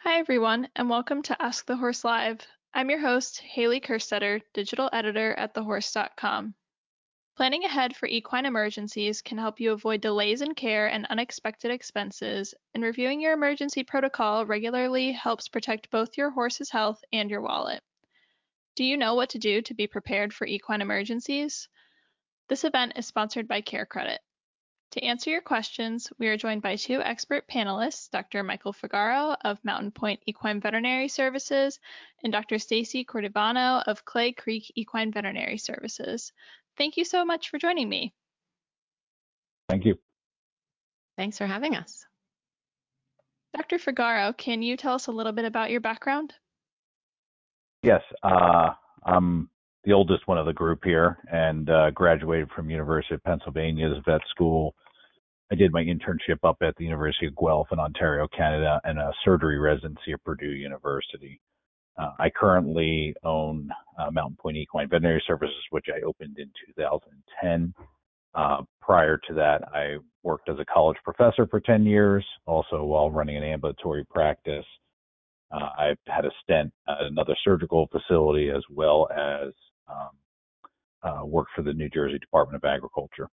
Hi, everyone, and welcome to Ask the Horse Live. I'm your host, Haley Kerstetter, digital editor at thehorse.com. Planning ahead for equine emergencies can help you avoid delays in care and unexpected expenses, and reviewing your emergency protocol regularly helps protect both your horse's health and your wallet. Do you know what to do to be prepared for equine emergencies? This event is sponsored by Care Credit. To answer your questions, we are joined by two expert panelists, Dr. Michael Figaro of Mountain Point Equine Veterinary Services and Dr. Stacy Cordivano of Clay Creek Equine Veterinary Services. Thank you so much for joining me. Thank you. Thanks for having us. Dr. Figaro, can you tell us a little bit about your background? Yes, I'm the oldest one of the group here and graduated from University of Pennsylvania's vet school. I did my internship up at the University of Guelph in Ontario, Canada, and a surgery residency at Purdue University. I currently own Mountain Point Equine Veterinary Services, which I opened in 2010. Prior to that, I worked as a college professor for 10 years, also while running an ambulatory practice. I've had a stint at another surgical facility as well as worked for the New Jersey Department of Agriculture.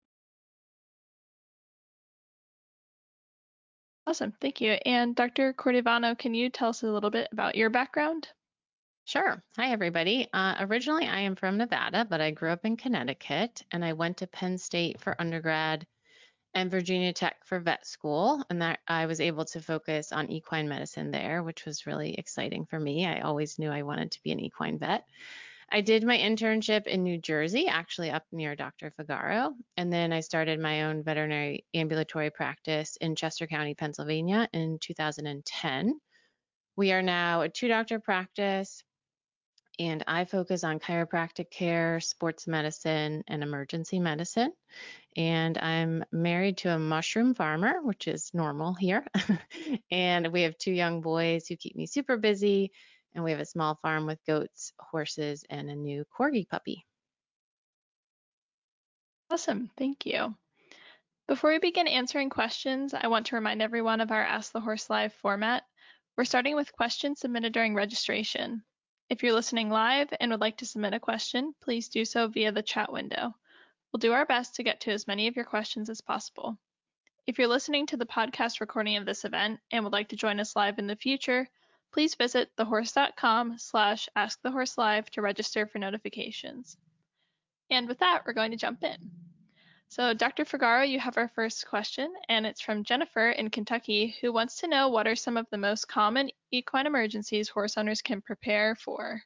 Awesome, thank you. And Dr. Cordivano, can you tell us a little bit about your background? Sure. Hi, everybody. Originally, I am from Nevada, but I grew up in Connecticut, and I went to Penn State for undergrad and Virginia Tech for vet school, and that I was able to focus on equine medicine there, which was really exciting for me. I always knew I wanted to be an equine vet. I did my internship in New Jersey, actually up near Dr. Figaro, and then I started my own veterinary ambulatory practice in Chester County, Pennsylvania in 2010. We are now a two-doctor practice, and I focus on chiropractic care, sports medicine, and emergency medicine. And I'm married to a mushroom farmer, which is normal here. And we have two young boys who keep me super busy. And we have a small farm with goats, horses, and a new corgi puppy. Awesome, thank you. Before we begin answering questions, I want to remind everyone of our Ask the Horse Live format. We're starting with questions submitted during registration. If you're listening live and would like to submit a question, please do so via the chat window. We'll do our best to get to as many of your questions as possible. If you're listening to the podcast recording of this event and would like to join us live in the future, please visit thehorse.com/askthehorselive to register for notifications. And with that, we're going to jump in. So, Dr. Figaro, you have our first question, and it's from Jennifer in Kentucky, who wants to know what are some of the most common equine emergencies horse owners can prepare for?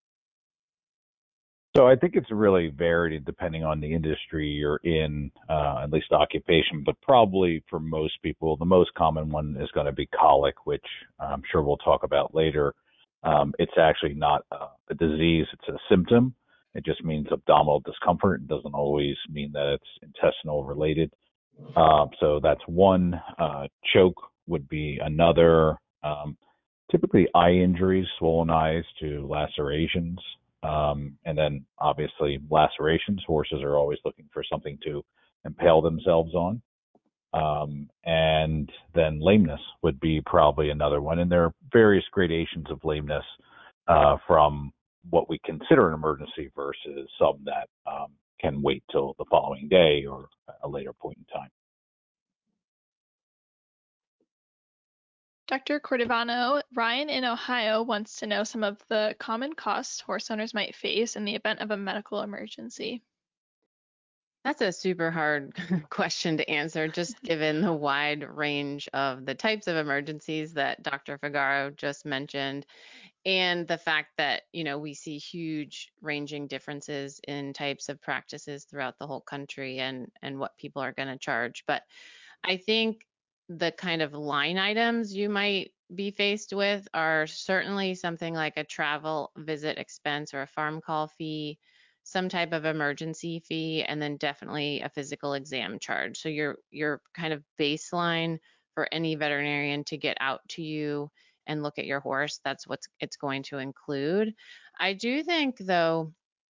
So I think it's really varied depending on the industry you're in, at least occupation, but probably for most people, the most common one is going to be colic, which I'm sure we'll talk about later. It's actually not a disease, it's a symptom. It just means abdominal discomfort. It doesn't always mean that it's intestinal related. So that's one. Choke would be another. Typically eye injuries, swollen eyes to lacerations. And then obviously lacerations. Horses are always looking for something to impale themselves on. And then lameness would be probably another one. And there are various gradations of lameness from what we consider an emergency versus some that can wait till the following day or a later point in time. Dr. Cordivano, Ryan in Ohio wants to know some of the common costs horse owners might face in the event of a medical emergency. That's a super hard question to answer, just given the wide range of the types of emergencies that Dr. Figaro just mentioned, and the fact that, we see huge ranging differences in types of practices throughout the whole country and what people are going to charge. But I think the kind of line items you might be faced with are certainly something like a travel visit expense or a farm call fee, some type of emergency fee, and then definitely a physical exam charge. So your kind of baseline for any veterinarian to get out to you and look at your horse, that's what it's going to include. I do think, though,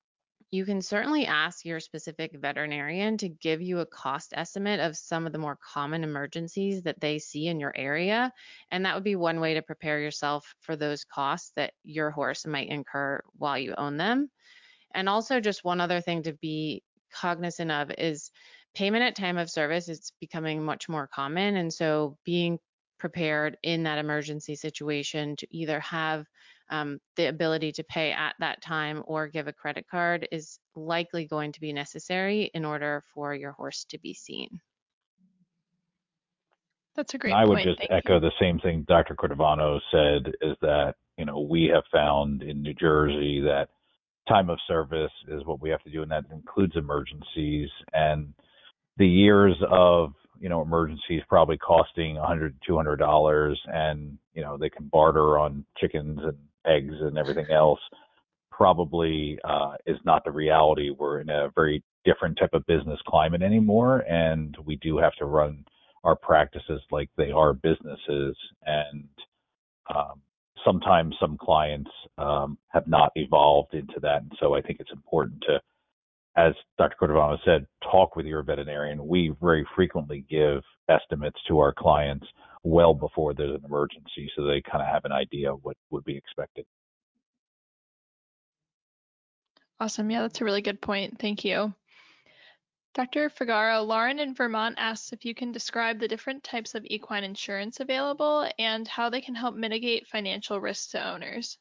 you can certainly ask your specific veterinarian to give you a cost estimate of some of the more common emergencies that they see in your area. And that would be one way to prepare yourself for those costs that your horse might incur while you own them. And also, just one other thing to be cognizant of is payment at time of service. It's becoming much more common. And so, being prepared in that emergency situation to either have the ability to pay at that time or give a credit card is likely going to be necessary in order for your horse to be seen. That's a great I would point. just Thank echo you. the same thing Dr. Cordovano said, is that, we have found in New Jersey that time of service is what we have to do, and that includes emergencies. And the years of, emergencies probably costing $100, $200, and, they can barter on chickens and eggs and everything else, probably is not the reality. We're in a very different type of business climate anymore, and we do have to run our practices like they are businesses. And sometimes some clients have not evolved into that. And so I think it's important to, as Dr. Cordovano said, talk with your veterinarian. We very frequently give estimates to our clients well before there's an emergency, so they kind of have an idea of what would be expected. Awesome. Yeah, that's a really good point. Thank you. Dr. Figaro, Lauren in Vermont asks if you can describe the different types of equine insurance available and how they can help mitigate financial risks to owners.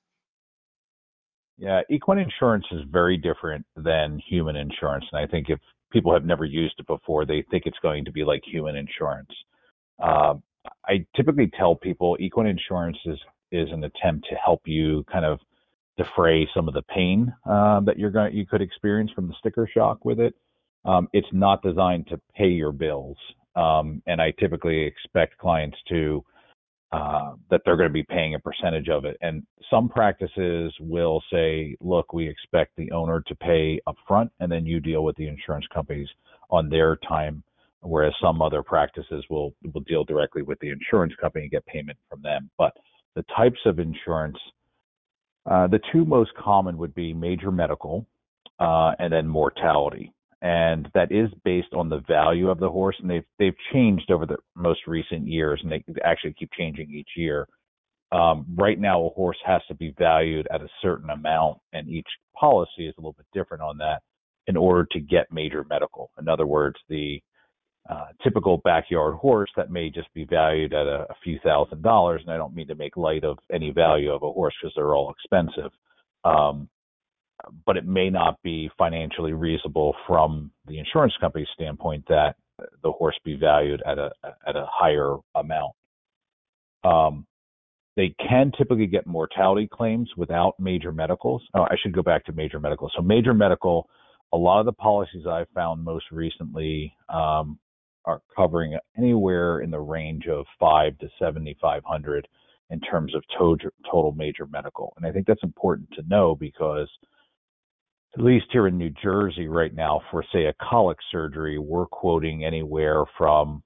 Yeah, equine insurance is very different than human insurance. And I think if people have never used it before, they think it's going to be like human insurance. Um, I typically tell people equine insurance is an attempt to help you kind of defray some of the pain that you could experience from the sticker shock with it. It's not designed to pay your bills, and I typically expect clients to that they're going to be paying a percentage of it. And some practices will say, look, we expect the owner to pay upfront, and then you deal with the insurance companies on their time. Whereas some other practices will deal directly with the insurance company and get payment from them. But the types of insurance, the two most common would be major medical and then mortality. And that is based on the value of the horse, and they've changed over the most recent years, and they actually keep changing each year. Right now, a horse has to be valued at a certain amount, and each policy is a little bit different on that in order to get major medical. In other words, the typical backyard horse that may just be valued at a few $1,000s, and I don't mean to make light of any value of a horse because they're all expensive. Um, but it may not be financially reasonable from the insurance company's standpoint that the horse be valued at a higher amount. Um, they can typically get mortality claims without major medicals. Oh, I should go back to major medical. So major medical, a lot of the policies I've found most recently are covering anywhere in the range of 5 to 7,500 in terms of total major medical. And I think that's important to know because at least here in New Jersey right now, for say a colic surgery, we're quoting anywhere from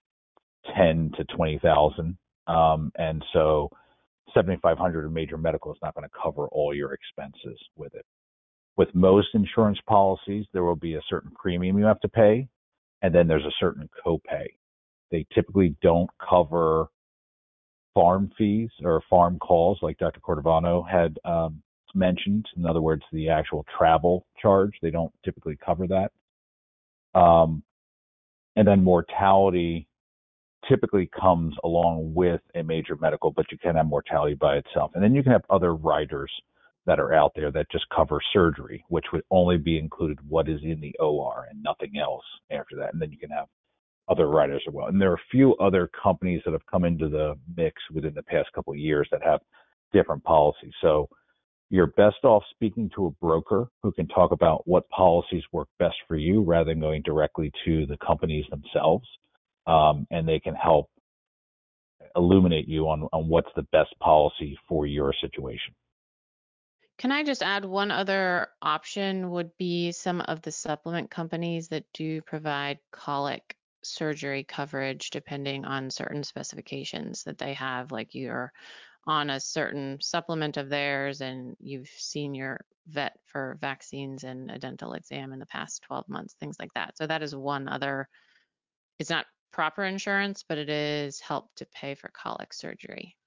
10 to 20,000, and so 7,500 in major medical is not going to cover all your expenses with it. With most insurance policies, there will be a certain premium you have to pay, and then there's a certain copay. They typically don't cover farm fees or farm calls like Dr. Cordovano had mentioned. In other words, the actual travel charge, they don't typically cover that. Um, and then mortality typically comes along with a major medical, but you can have mortality by itself. And then you can have other riders that are out there that just cover surgery, which would only be included what is in the OR and nothing else after that. And then you can have other riders as well. And there are a few other companies that have come into the mix within the past couple of years that have different policies. So you're best off speaking to a broker who can talk about what policies work best for you rather than going directly to the companies themselves. And they can help illuminate you on what's the best policy for your situation. Can I just add one other option would be some of the supplement companies that do provide colic surgery coverage depending on certain specifications that they have, like your on a certain supplement of theirs and you've seen your vet for vaccines and a dental exam in the past 12 months, things like that. So that is one other, it's not proper insurance, but it is help to pay for colic surgery.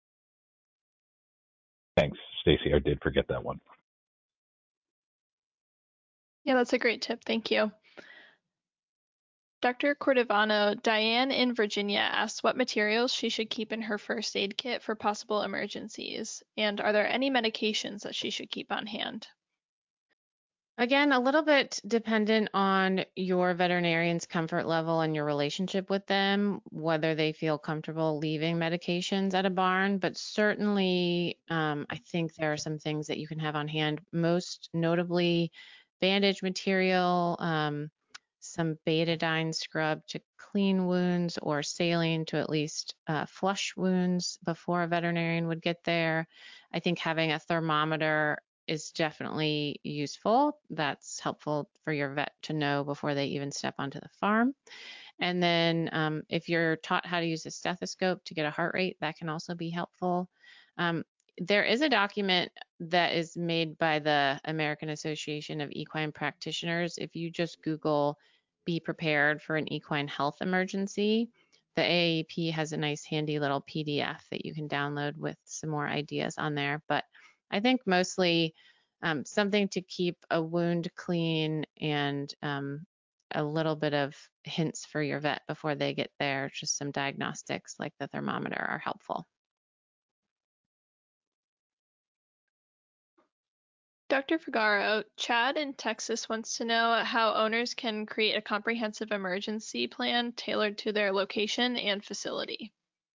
Thanks, Stacy. I did forget that one. Yeah, that's a great tip. Thank you. Dr. Cordovano, Diane in Virginia asks what materials she should keep in her first aid kit for possible emergencies, and are there any medications that she should keep on hand? Again, a little bit dependent on your veterinarian's comfort level and your relationship with them, whether they feel comfortable leaving medications at a barn. But certainly, I think there are some things that you can have on hand, most notably bandage material, some betadine scrub to clean wounds, or saline to at least flush wounds before a veterinarian would get there. I think having a thermometer is definitely useful. That's helpful for your vet to know before they even step onto the farm. And then if you're taught how to use a stethoscope to get a heart rate, that can also be helpful. There is a document that is made by the American Association of Equine Practitioners. If you just Google "be prepared for an equine health emergency," the AAEP has a nice handy little PDF that you can download with some more ideas on there. But I think mostly something to keep a wound clean and a little bit of hints for your vet before they get there. Just some diagnostics like the thermometer are helpful. Dr. Figaro, Chad in Texas wants to know how owners can create a comprehensive emergency plan tailored to their location and facility.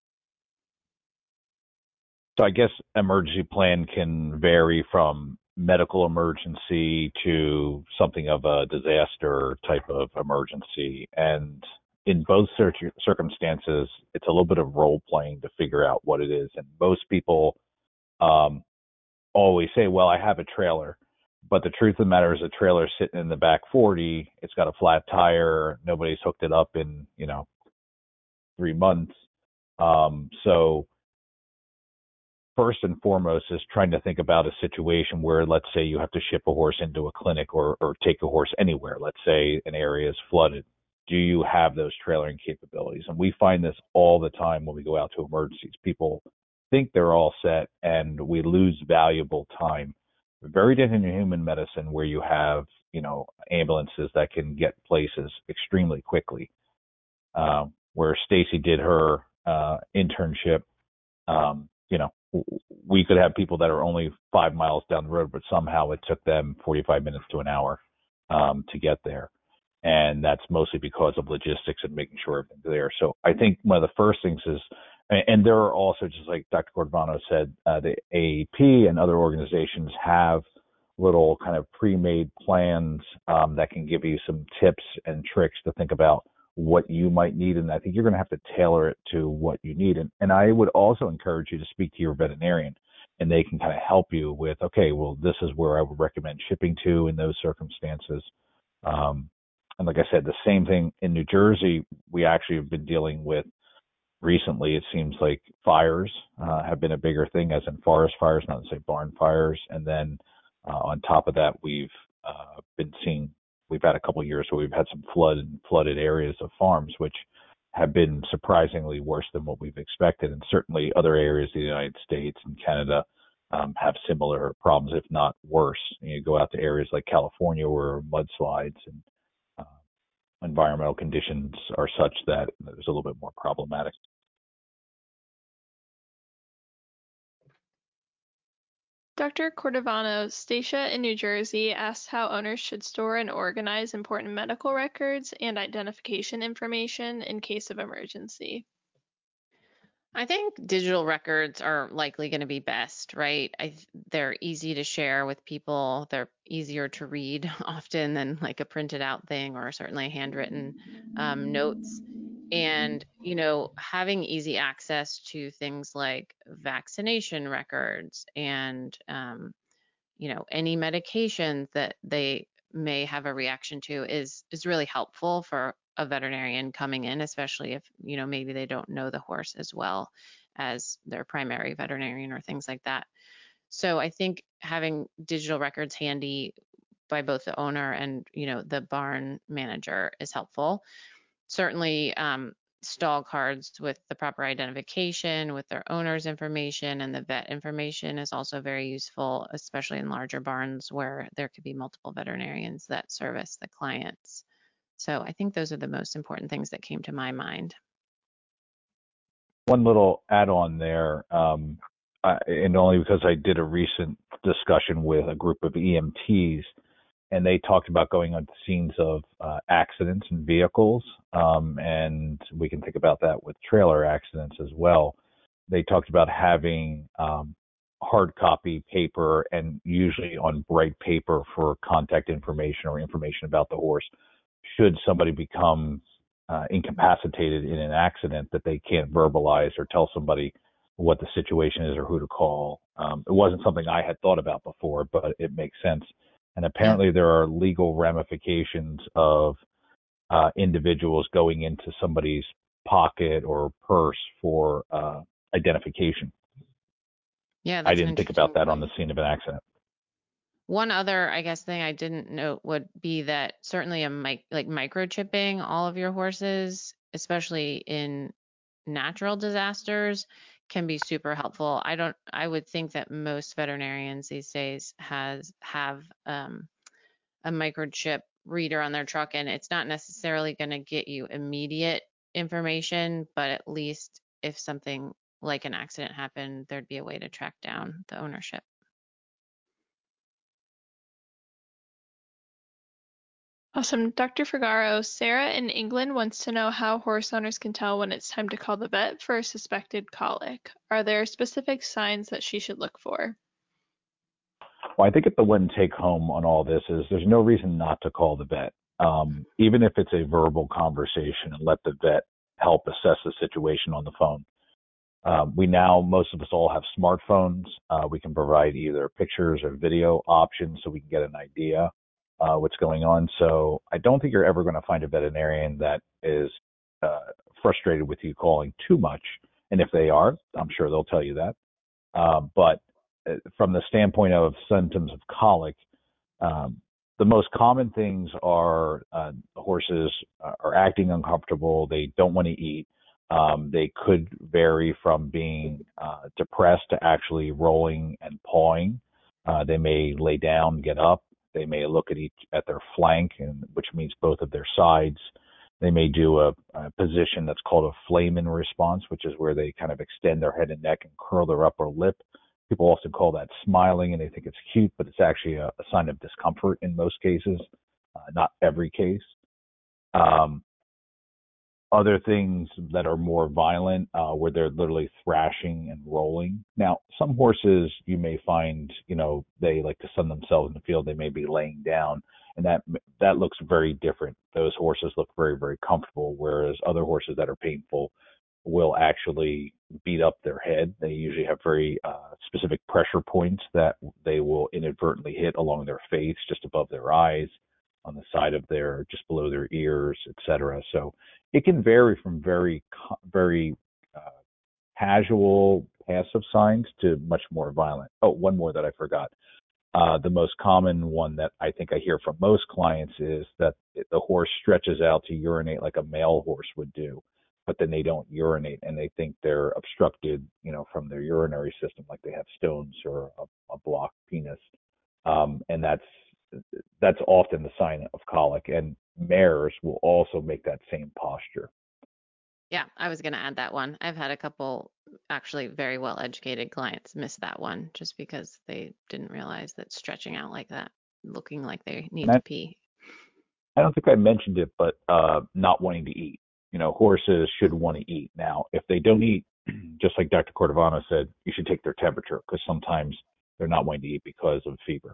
So I guess emergency plan can vary from medical emergency to something of a disaster type of emergency. And in both circumstances, it's a little bit of role playing to figure out what it is. And most people um, always say, well, I have a trailer. But the truth of the matter is a trailer sitting in the back 40, it's got a flat tire, nobody's hooked it up in, 3 months. So first and foremost is trying to think about a situation where, let's say, you have to ship a horse into a clinic or take a horse anywhere. Let's say an area is flooded. Do you have those trailering capabilities? And we find this all the time when we go out to emergencies. People think they're all set and we lose valuable time. Very different in human medicine where you have, ambulances that can get places extremely quickly. Where Stacy did her internship, we could have people that are only 5 miles down the road, but somehow it took them 45 minutes to an hour to get there. And that's mostly because of logistics and making sure everything's there. So I think one of the first things is, and there are also, just like Dr. Cordovano said, the AAP and other organizations have little kind of pre-made plans that can give you some tips and tricks to think about what you might need. And I think you're going to have to tailor it to what you need. And I would also encourage you to speak to your veterinarian and they can kind of help you with, okay, well, this is where I would recommend shipping to in those circumstances. And like I said, the same thing in New Jersey, we actually have been dealing with recently. It seems like fires have been a bigger thing, as in forest fires, not to say barn fires. And then on top of that, we've had a couple of years where we've had some flooded areas of farms, which have been surprisingly worse than what we've expected. And certainly other areas of the United States and Canada have similar problems, if not worse. You go out to areas like California where mudslides and uh, environmental conditions are such that it's a little bit more problematic. Dr. Cordovano, Stacia in New Jersey asks how owners should store and organize important medical records and identification information in case of emergency. I think digital records are likely going to be best, right? They're easy to share with people. They're easier to read often than like a printed out thing or certainly handwritten notes. And, having easy access to things like vaccination records and, any medications that they may have a reaction to is really helpful for a veterinarian coming in, especially if, maybe they don't know the horse as well as their primary veterinarian or things like that. So I think having digital records handy by both the owner and, the barn manager is helpful. Certainly, stall cards with the proper identification, with their owner's information and the vet information is also very useful, especially in larger barns where there could be multiple veterinarians that service the clients. So I think those are the most important things that came to my mind. One little add-on there, and only because I did a recent discussion with a group of EMTs, and they talked about going on scenes of accidents in vehicles, and we can think about that with trailer accidents as well. They talked about having hard copy paper and usually on bright paper for contact information or information about the horse. Should somebody become incapacitated in an accident that they can't verbalize or tell somebody what the situation is or who to call. It wasn't something I had thought about before, but it makes sense. And Yeah. apparently there are legal ramifications of individuals going into somebody's pocket or purse for identification. Yeah, I that's an didn't think about interesting that on the point. scene of an accident. One other, I guess, thing I didn't note would be that certainly like microchipping all of your horses, especially in natural disasters, can be super helpful. I would think that most veterinarians these days have a microchip reader on their truck, and it's not necessarily going to get you immediate information, but at least if something like an accident happened, there'd be a way to track down the ownership. Awesome. Dr. Figaro, Sarah in England wants to know how horse owners can tell when it's time to call the vet for a suspected colic. Are there specific signs that she should look for? Well, I think the one take home on all this is there's no reason not to call the vet, even if it's a verbal conversation, and let the vet help assess the situation on the phone. Most of us all have smartphones. We can provide either pictures or video options so we can get an idea what's going on. So I don't think you're ever going to find a veterinarian that is frustrated with you calling too much. And if they are, I'm sure they'll tell you that. But from the standpoint of symptoms of colic, um, the most common things are horses are acting uncomfortable. They don't want to eat. They could vary from being depressed to actually rolling and pawing. They may lay down, get up. They may look at their flank, which means both of their sides. They may do a position that's called a flamen response, which is where they kind of extend their head and neck and curl their upper lip. People often call that smiling, and they think it's cute, but it's actually a sign of discomfort in most cases, not every case. Um, Other things that are more violent, where they're literally thrashing and rolling. Now, some horses you may find, they like to sun themselves in the field. They may be laying down, and that looks very different. Those horses look very, very comfortable, whereas other horses that are painful will actually beat up their head. They usually have very specific pressure points that they will inadvertently hit along their face, just above their eyes, on the side of just below their ears, etc. So it can vary from very casual, passive signs to much more violent. Oh, one more that I forgot. The most common one that I think I hear from most clients is that the horse stretches out to urinate like a male horse would do, but then they don't urinate and they think they're obstructed, from their urinary system, like they have stones or a blocked penis. And that's often the sign of colic. And mares will also make that same posture. Yeah, I was going to add that one. I've had a couple actually very well educated clients miss that one just because they didn't realize that stretching out like that, looking like they And need to that pee. I don't think I mentioned it, but not wanting to eat. Horses should want to eat. Now, if they don't eat, just like Dr. Cordovano said, you should take their temperature because sometimes they're not wanting to eat because of fever.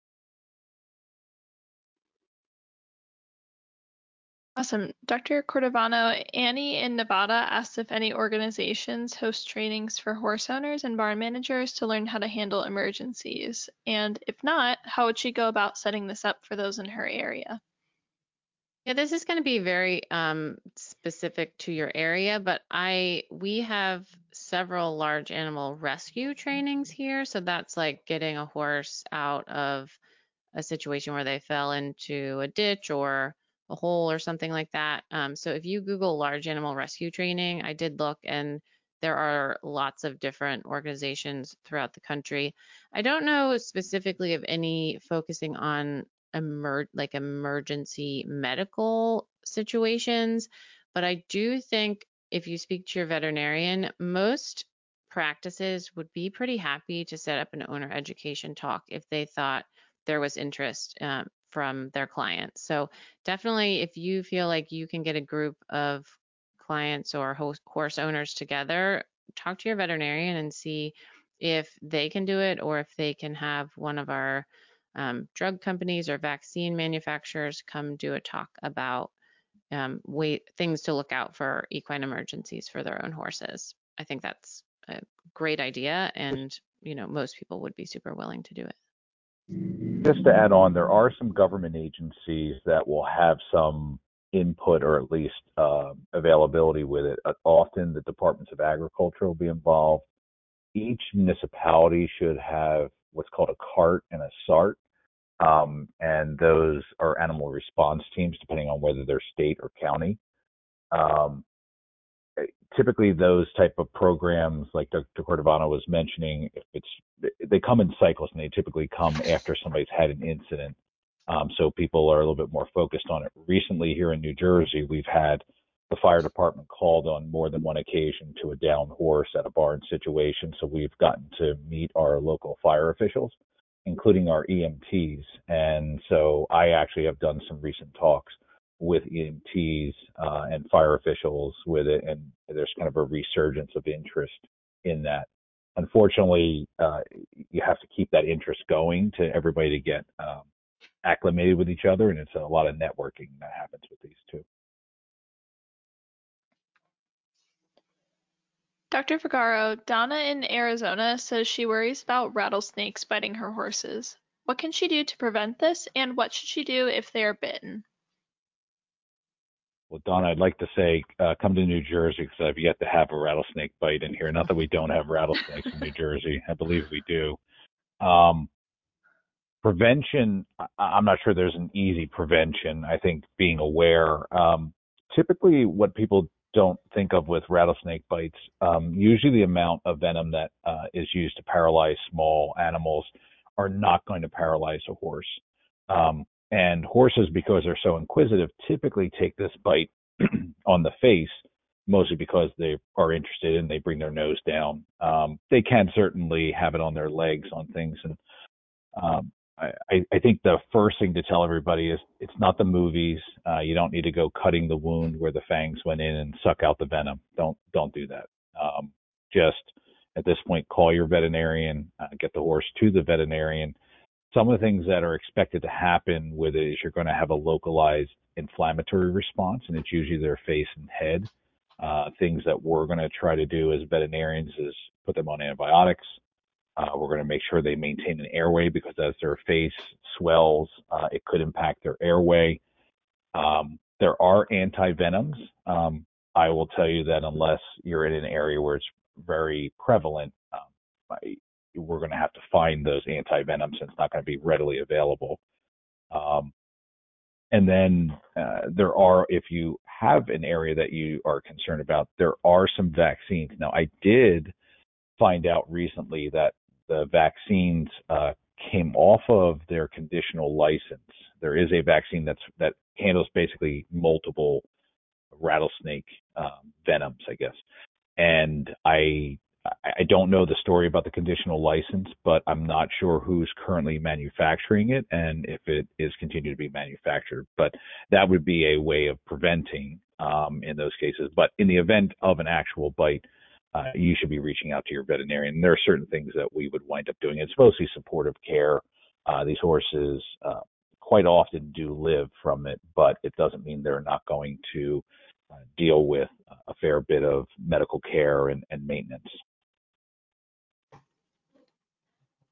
Awesome. Dr. Cordovano, Annie in Nevada asked if any organizations host trainings for horse owners and barn managers to learn how to handle emergencies. And if not, how would she go about setting this up for those in her area? Yeah, this is going to be very specific to your area, but we have several large animal rescue trainings here. So that's like getting a horse out of a situation where they fell into a ditch or a hole or something like that. So if you Google large animal rescue training, I did look and there are lots of different organizations throughout the country. I don't know specifically of any focusing on like emergency medical situations, but I do think if you speak to your veterinarian, most practices would be pretty happy to set up an owner education talk if they thought there was interest from their clients. So definitely, if you feel like you can get a group of clients or horse owners together, talk to your veterinarian and see if they can do it or if they can have one of our drug companies or vaccine manufacturers come do a talk about things to look out for equine emergencies for their own horses. I think that's a great idea, and most people would be super willing to do it. Just to add on, there are some government agencies that will have some input or at least availability with it. Often the departments of agriculture will be involved. Each municipality should have what's called a CART and a SART, and those are animal response teams, depending on whether they're state or county. Um, Typically, those type of programs, like Dr. Cordovano was mentioning, if they come in cycles, and they typically come after somebody's had an incident. So people are a little bit more focused on it. Recently, here in New Jersey, we've had the fire department called on more than one occasion to a downed horse at a barn situation. So we've gotten to meet our local fire officials, including our EMTs. And so I actually have done some recent talks with EMTs and fire officials with it, and there's kind of a resurgence of interest in that. Unfortunately, you have to keep that interest going to everybody to get acclimated with each other, and it's a lot of networking that happens with these two. Dr. Figaro, Donna in Arizona says she worries about rattlesnakes biting her horses. What can she do to prevent this, and what should she do if they are bitten? Well, Donna, I'd like to say come to New Jersey because I've yet to have a rattlesnake bite in here. Not that we don't have rattlesnakes in New Jersey. I believe we do. Um, Prevention, I'm not sure there's an easy prevention. I think being aware. Typically, what people don't think of with rattlesnake bites, usually the amount of venom that is used to paralyze small animals are not going to paralyze a horse. And horses, because they're so inquisitive, typically take this bite on the face, mostly because they are interested and they bring their nose down. They can certainly have it on their legs, on things, and um, I think the first thing to tell everybody is it's not the movies. You don't need to go cutting the wound where the fangs went in and suck out the venom. Don't do that. Just at this point, call your veterinarian, get the horse to the veterinarian. Some of the things that are expected to happen with it is you're going to have a localized inflammatory response, and it's usually their face and head. Things that we're going to try to do as veterinarians is put them on antibiotics. We're going to make sure they maintain an airway because as their face swells, it could impact their airway. There are anti-venoms. I will tell you that unless you're in an area where it's very prevalent, we're going to have to find those anti-venoms, and it's not going to be readily available. Um, and then there are, if you have an area that you are concerned about, there are some vaccines. Now, I did find out recently that the vaccines came off of their conditional license. There is a vaccine that handles basically multiple rattlesnake venoms, I guess. And I don't know the story about the conditional license, but I'm not sure who's currently manufacturing it and if it is continued to be manufactured. But that would be a way of preventing in those cases. But in the event of an actual bite, you should be reaching out to your veterinarian. There are certain things that we would wind up doing. It's mostly supportive care. These horses quite often do live from it, but it doesn't mean they're not going to deal with a fair bit of medical care and maintenance.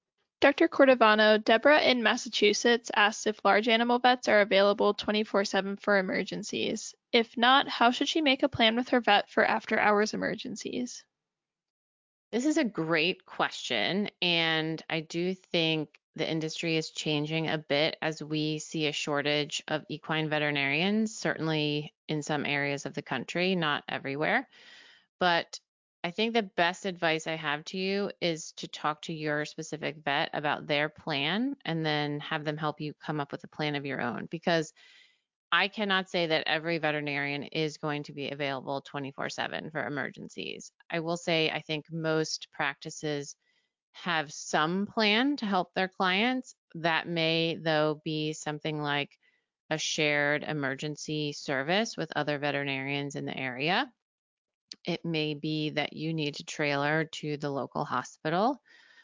Dr. Cordovano, Deborah in Massachusetts asked if large animal vets are available 24/7 for emergencies. If not, how should she make a plan with her vet for after-hours emergencies? This is a great question. And I do think the industry is changing a bit as we see a shortage of equine veterinarians, certainly in some areas of the country, not everywhere. But I think the best advice I have to you is to talk to your specific vet about their plan and then have them help you come up with a plan of your own. Because I cannot say that every veterinarian is going to be available 24/7 for emergencies. I will say I think most practices have some plan to help their clients. That may, though, be something like a shared emergency service with other veterinarians in the area. It may be that you need to trailer to the local hospital.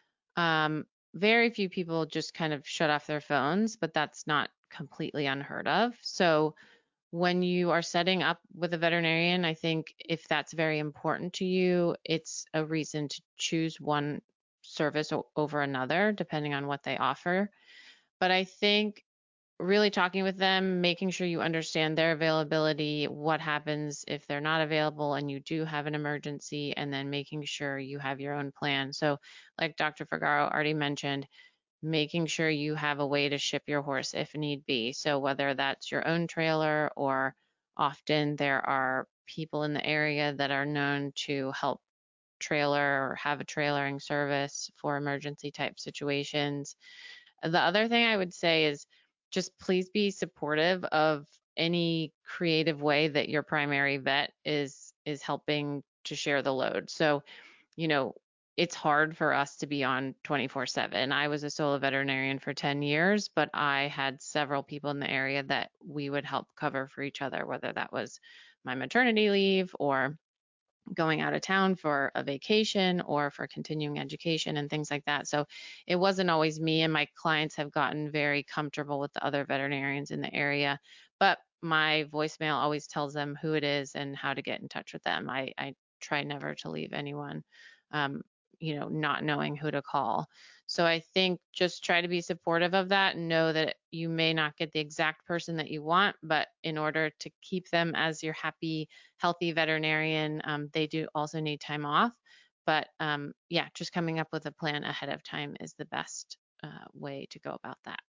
Very few people just kind of shut off their phones, but that's not completely unheard of. So when you are setting up with a veterinarian, I think if that's very important to you, it's a reason to choose one service over another, depending on what they offer. But I think really talking with them, making sure you understand their availability, what happens if they're not available and you do have an emergency, and then making sure you have your own plan. So, like Dr. Fergaro already mentioned, making sure you have a way to ship your horse if need be. So whether that's your own trailer or often there are people in the area that are known to help trailer or have a trailering service for emergency type situations. The other thing I would say is just please be supportive of any creative way that your primary vet is helping to share the load. So you know, it's hard for us to be on 24/7. I was a solo veterinarian for 10 years, but I had several people in the area that we would help cover for each other, whether that was my maternity leave or going out of town for a vacation or for continuing education and things like that. So it wasn't always me, and my clients have gotten very comfortable with the other veterinarians in the area. But my voicemail always tells them who it is and how to get in touch with them. I try never to leave anyone, um, not knowing who to call. So I think just try to be supportive of that and know that you may not get the exact person that you want, but in order to keep them as your happy, healthy veterinarian, they do also need time off. But yeah, just coming up with a plan ahead of time is the best way to go about that.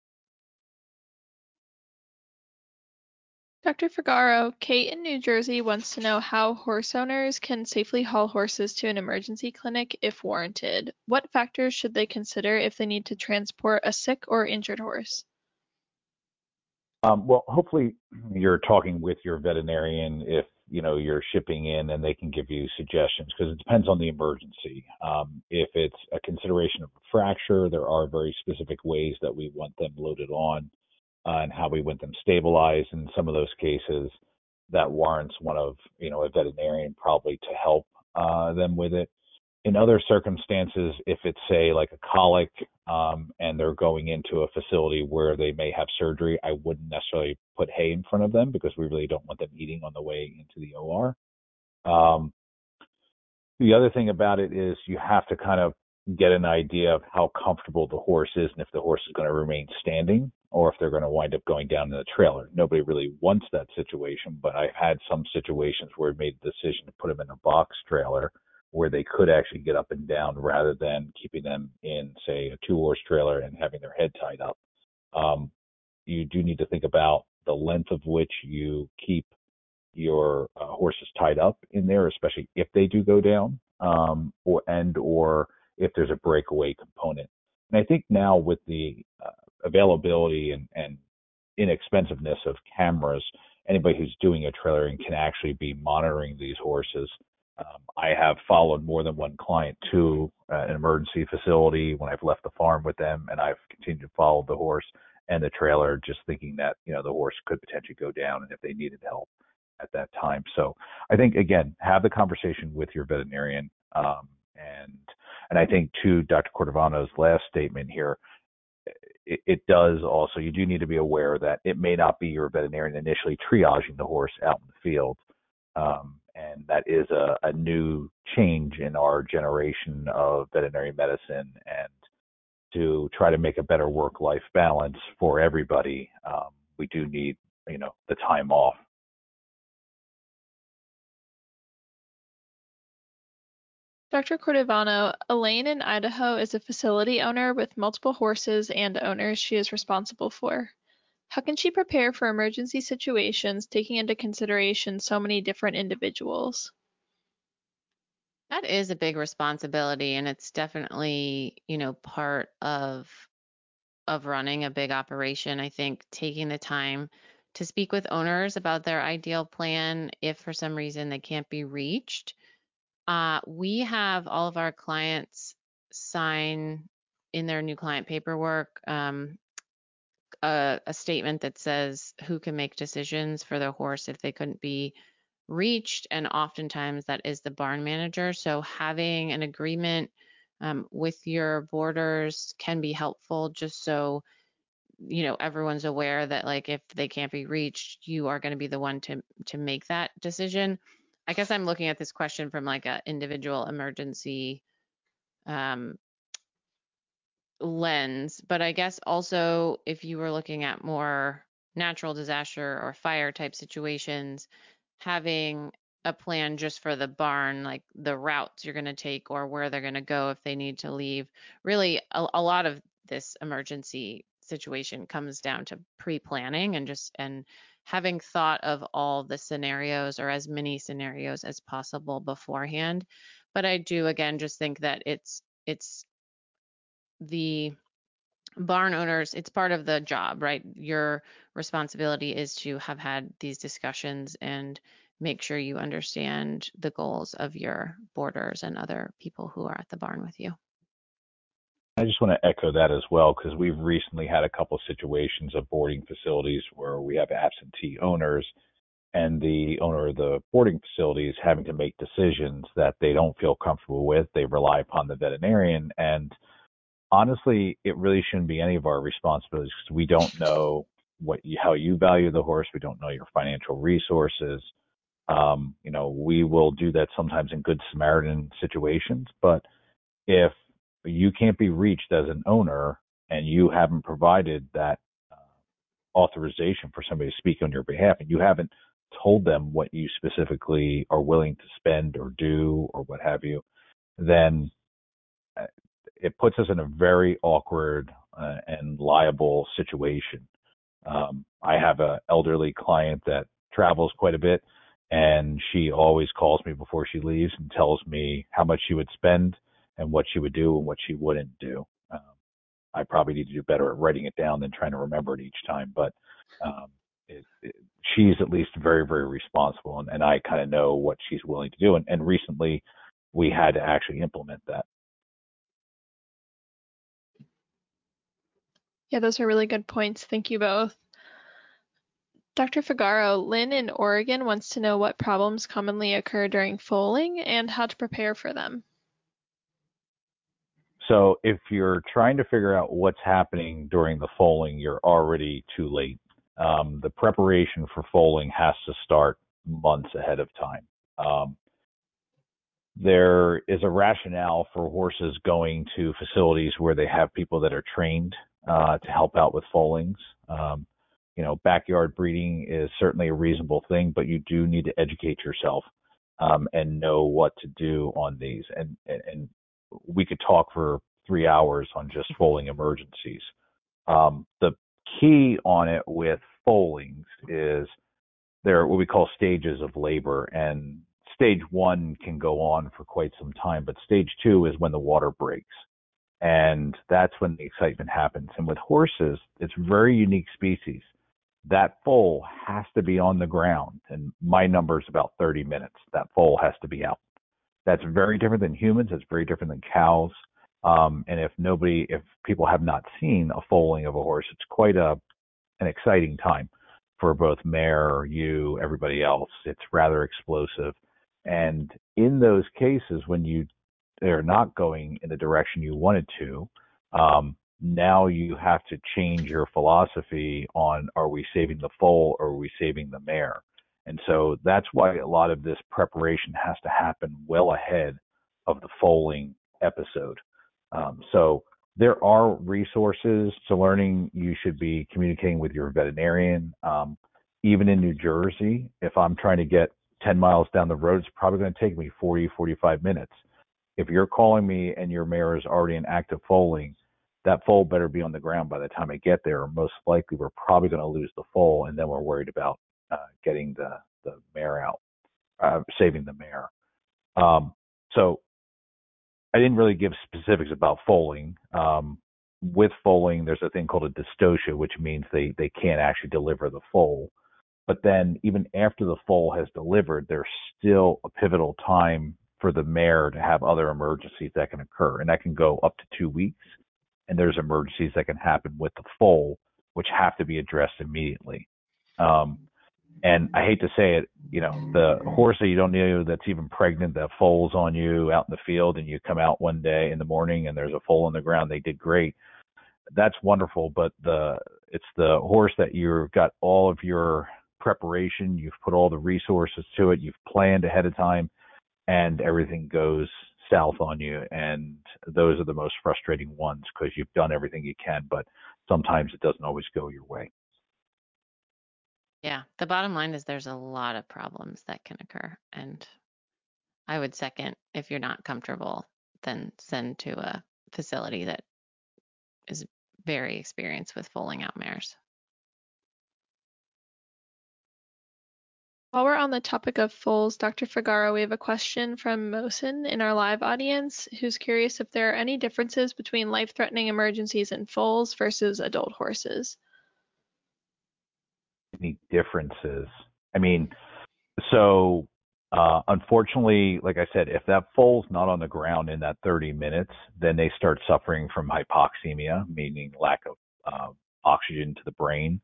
Dr. Figaro, Kate in New Jersey wants to know how horse owners can safely haul horses to an emergency clinic if warranted. What factors should they consider if they need to transport a sick or injured horse? Well, hopefully you're talking with your veterinarian if you're shipping in, and they can give you suggestions because it depends on the emergency. If it's a consideration of a fracture, there are very specific ways that we want them loaded on and how we want them stabilized. In some of those cases, that warrants one of a veterinarian probably to help them with it. In other circumstances, if it's say like a colic, and they're going into a facility where they may have surgery, I wouldn't necessarily put hay in front of them because we really don't want them eating on the way into the OR. Um, the other thing about it is you have to kind of get an idea of how comfortable the horse is and if the horse is going to remain standing or if they're going to wind up going down in the trailer. Nobody really wants that situation, but I've had some situations where we made the decision to put them in a box trailer where they could actually get up and down rather than keeping them in, say, a two-horse trailer and having their head tied up. Um, you do need to think about the length of which you keep your horses tied up in there, especially if they do go down, or if there's a breakaway component. And I think now with the availability and inexpensiveness of cameras, anybody who's doing a trailering can actually be monitoring these horses. I have followed more than one client to an emergency facility when I've left the farm with them, and I've continued to follow the horse and the trailer, just thinking that the horse could potentially go down, and if they needed help at that time. So I think again, have the conversation with your veterinarian, and I think to Dr. Cordovano's last statement here, it does also, you do need to be aware that it may not be your veterinarian initially triaging the horse out in the field. And that is a new change in our generation of veterinary medicine. And to try to make a better work-life balance for everybody, we do need, the time off. Dr. Cordovano, Elaine in Idaho is a facility owner with multiple horses and owners she is responsible for. How can she prepare for emergency situations, taking into consideration so many different individuals? That is a big responsibility, and it's definitely, part of running a big operation. I think taking the time to speak with owners about their ideal plan if for some reason they can't be reached. We have all of our clients sign in their new client paperwork a statement that says who can make decisions for their horse if they couldn't be reached. And oftentimes that is the barn manager. So having an agreement with your boarders can be helpful just so everyone's aware that like if they can't be reached, you are going to be the one to make that decision. I guess I'm looking at this question from like an individual emergency um, lens, but I guess also if you were looking at more natural disaster or fire type situations, having a plan just for the barn, like the routes you're going to take or where they're going to go if they need to leave. Really, a lot of this emergency situation comes down to pre-planning and having thought of all the scenarios or as many scenarios as possible beforehand. But I do again just think that it's the barn owners, it's part of the job, right? Your responsibility is to have had these discussions and make sure you understand the goals of your boarders and other people who are at the barn with you. I just want to echo that as well, because we've recently had a couple of situations of boarding facilities where we have absentee owners, and the owner of the boarding facility is having to make decisions that they don't feel comfortable with. They rely upon the veterinarian, and honestly, it really shouldn't be any of our responsibilities because we don't know how you value the horse. We don't know your financial resources. We will do that sometimes in good Samaritan situations, but if you can't be reached as an owner and you haven't provided that authorization for somebody to speak on your behalf, and you haven't told them what you specifically are willing to spend or do or what have you, then it puts us in a very awkward and liable situation. I have an elderly client that travels quite a bit, and she always calls me before she leaves and tells me how much she would spend and what she would do and what she wouldn't do. I probably need to do better at writing it down than trying to remember it each time, but um, she's at least very, very responsible, and I kind of know what she's willing to do. And recently, we had to actually implement that. Yeah, those are really good points. Thank you both. Dr. Figaro, Lynn in Oregon wants to know what problems commonly occur during foaling and how to prepare for them. So if you're trying to figure out what's happening during the foaling, you're already too late. The preparation for foaling has to start months ahead of time. There is a rationale for horses going to facilities where they have people that are trained to help out with foalings. Backyard breeding is certainly a reasonable thing, but you do need to educate yourself and know what to do on these. And we could talk for 3 hours on just foaling emergencies. The key on it with foalings is there are what we call stages of labor, and stage one can go on for quite some time, but stage two is when the water breaks. And that's when the excitement happens. And with horses, it's a very unique species. That foal has to be on the ground. And my number is about 30 minutes. That foal has to be out. That's very different than humans. It's very different than cows. And if people have not seen a foaling of a horse, it's quite an exciting time for both mare, you, everybody else. It's rather explosive. And in those cases, when they're not going in the direction you wanted to, now you have to change your philosophy on, are we saving the foal or are we saving the mare? And so that's why a lot of this preparation has to happen well ahead of the foaling episode. So There are resources to learning. You should be communicating with your veterinarian. Even in New Jersey, if I'm trying to get 10 miles down the road, it's probably going to take me 40, 45 minutes. If you're calling me and your mare is already in active foaling, that foal better be on the ground by the time I get there. Most likely, we're probably going to lose the foal, and then we're worried about getting the mare out, saving the mare. So I didn't really give specifics about foaling. With foaling, there's a thing called a dystocia, which means they can't actually deliver the foal. But then even after the foal has delivered, there's still a pivotal time for the mare to have other emergencies that can occur. And that can go up to 2 weeks. And there's emergencies that can happen with the foal, which have to be addressed immediately. Um, and I hate to say it, the horse that you don't know that's even pregnant that foals on you out in the field, and you come out one day in the morning and there's a foal on the ground, they did great. That's wonderful, but it's the horse that you've got all of your preparation, you've put all the resources to it, you've planned ahead of time, and everything goes south on you. And those are the most frustrating ones because you've done everything you can, but sometimes it doesn't always go your way. Yeah, the bottom line is there's a lot of problems that can occur. And I would second, if you're not comfortable, then send to a facility that is very experienced with foaling out mares. While we're on the topic of foals, Dr. Figaro, we have a question from Mosin in our live audience who's curious if there are any differences between life-threatening emergencies in foals versus adult horses. Any differences? I mean, so unfortunately, like I said, if that foal's not on the ground in that 30 minutes, then they start suffering from hypoxemia, meaning lack of oxygen to the brain.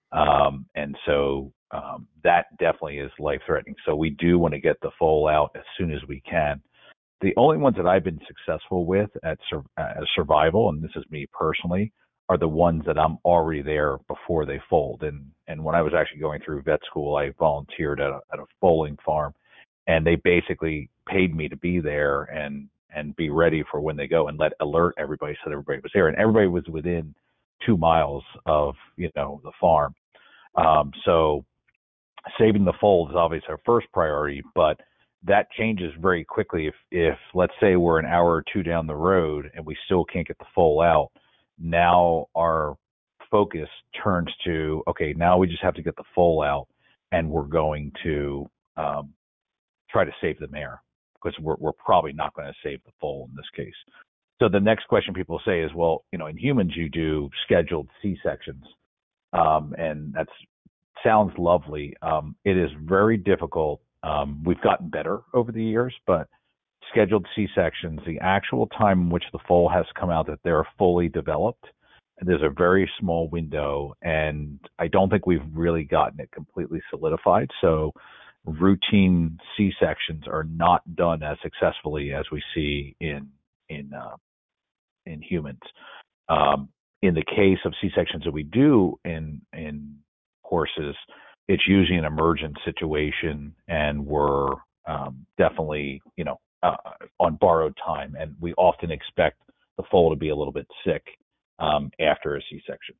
And so that definitely is life threatening. So we do want to get the foal out as soon as we can. The only ones that I've been successful with at survival, and this is me personally, are the ones that I'm already there before they fold. And when I was actually going through vet school, I volunteered at a foaling farm, and they basically paid me to be there and be ready for when they go and alert everybody so that everybody was there, and everybody was within 2 miles of the farm. So saving the foal is obviously our first priority, but that changes very quickly. If let's say we're an hour or two down the road and we still can't get the foal out, now our focus turns to, okay, now we just have to get the foal out, and we're going to try to save the mare because we're probably not going to save the foal in this case. So the next question people say is, well, in humans you do scheduled C-sections, and that sounds lovely. It is very difficult. We've gotten better over the years, but scheduled C-sections, the actual time in which the foal has come out that they're fully developed, there's a very small window, and I don't think we've really gotten it completely solidified. So routine C-sections are not done as successfully as we see in humans. In the case of C-sections that we do in horses, it's usually an emergent situation, and we're definitely on borrowed time, and we often expect the foal to be a little bit sick after a C-section.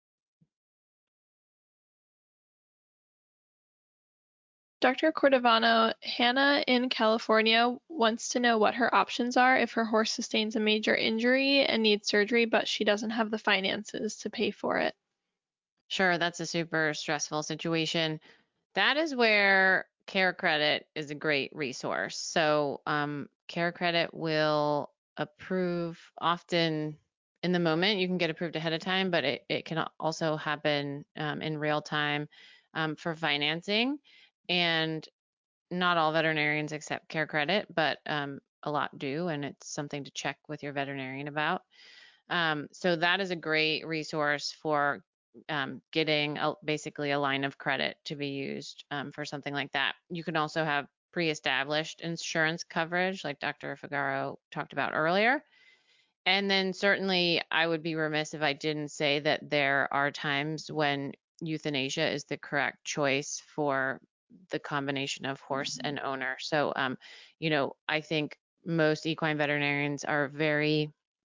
Dr. Cordovano, Hannah in California wants to know what her options are if her horse sustains a major injury and needs surgery, but she doesn't have the finances to pay for it. Sure, that's a super stressful situation. That is where Care Credit is a great resource. So, Care Credit will approve often in the moment. You can get approved ahead of time, but it can also happen in real time for financing. And not all veterinarians accept Care Credit, but a lot do, and it's something to check with your veterinarian about. So that is a great resource for getting basically a line of credit to be used for something like that. You can also have pre-established insurance coverage, like Dr. Figaro talked about earlier. And then certainly I would be remiss if I didn't say that there are times when euthanasia is the correct choice for the combination of horse and owner. So, I think most equine veterinarians are very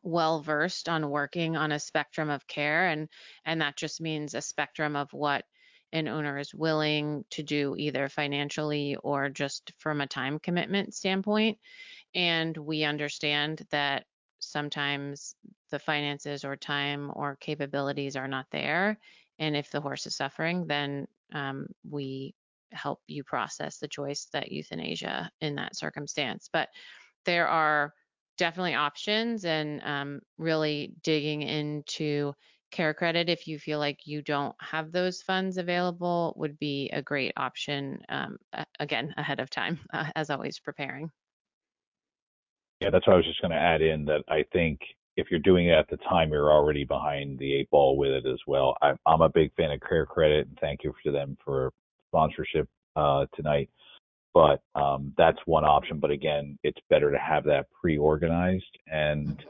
well versed on working on a spectrum of care, and that just means a spectrum of what an owner is willing to do, either financially or just from a time commitment standpoint. And we understand that sometimes the finances or time or capabilities are not there. And if the horse is suffering, then we help you process the choice that euthanasia in that circumstance. But there are definitely options, and really digging into care credit if you feel like you don't have those funds available would be a great option, again, ahead of time, as always, preparing. Yeah, that's what I was just going to add in, that I think if you're doing it at the time, you're already behind the eight ball with it as well. I'm a big fan of Care Credit, and thank you to them for sponsorship tonight. But that's one option. But again, it's better to have that pre-organized, and